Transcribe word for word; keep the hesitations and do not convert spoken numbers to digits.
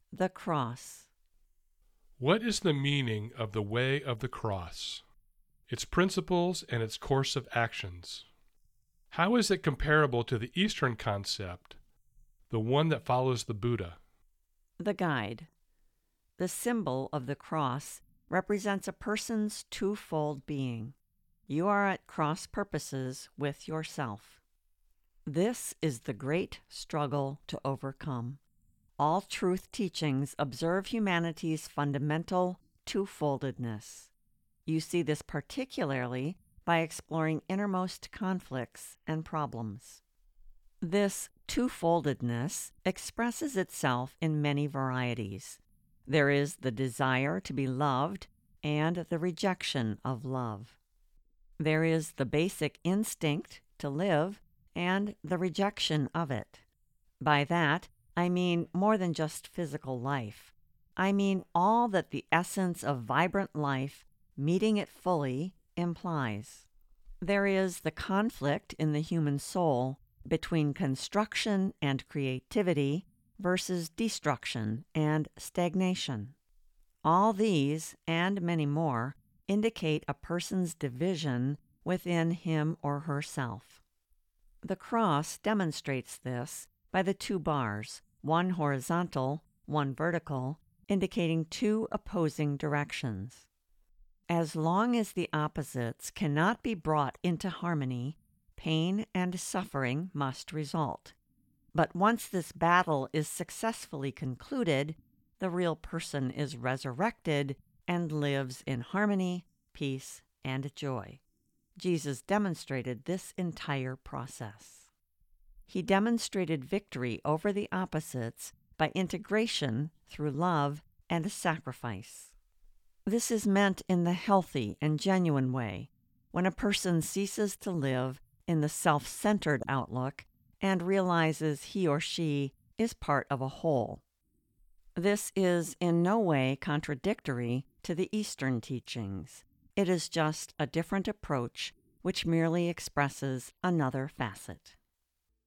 The Cross. What is the meaning of the way of the cross, its principles and its course of actions? How is it comparable to the Eastern concept, the one that follows the Buddha? The Guide. The symbol of the cross represents a person's twofold being. You are at cross purposes with yourself. This is the great struggle to overcome. All truth teachings observe humanity's fundamental twofoldedness. You see this particularly by exploring innermost conflicts and problems. This twofoldedness expresses itself in many varieties. There is the desire to be loved and the rejection of love. There is the basic instinct to live and the rejection of it. By that, I mean more than just physical life. I mean all that the essence of vibrant life, meeting it fully, implies. There is the conflict in the human soul between construction and creativity versus destruction and stagnation. All these, and many more, indicate a person's division within him or herself. The cross demonstrates this by the two bars, one horizontal, one vertical, indicating two opposing directions. As long as the opposites cannot be brought into harmony, pain and suffering must result. But once this battle is successfully concluded, the real person is resurrected and lives in harmony, peace, and joy. Jesus demonstrated this entire process. He demonstrated victory over the opposites by integration through love and sacrifice. This is meant in the healthy and genuine way, when a person ceases to live in the self-centered outlook and realizes he or she is part of a whole. This is in no way contradictory to the Eastern teachings. It is just a different approach which merely expresses another facet.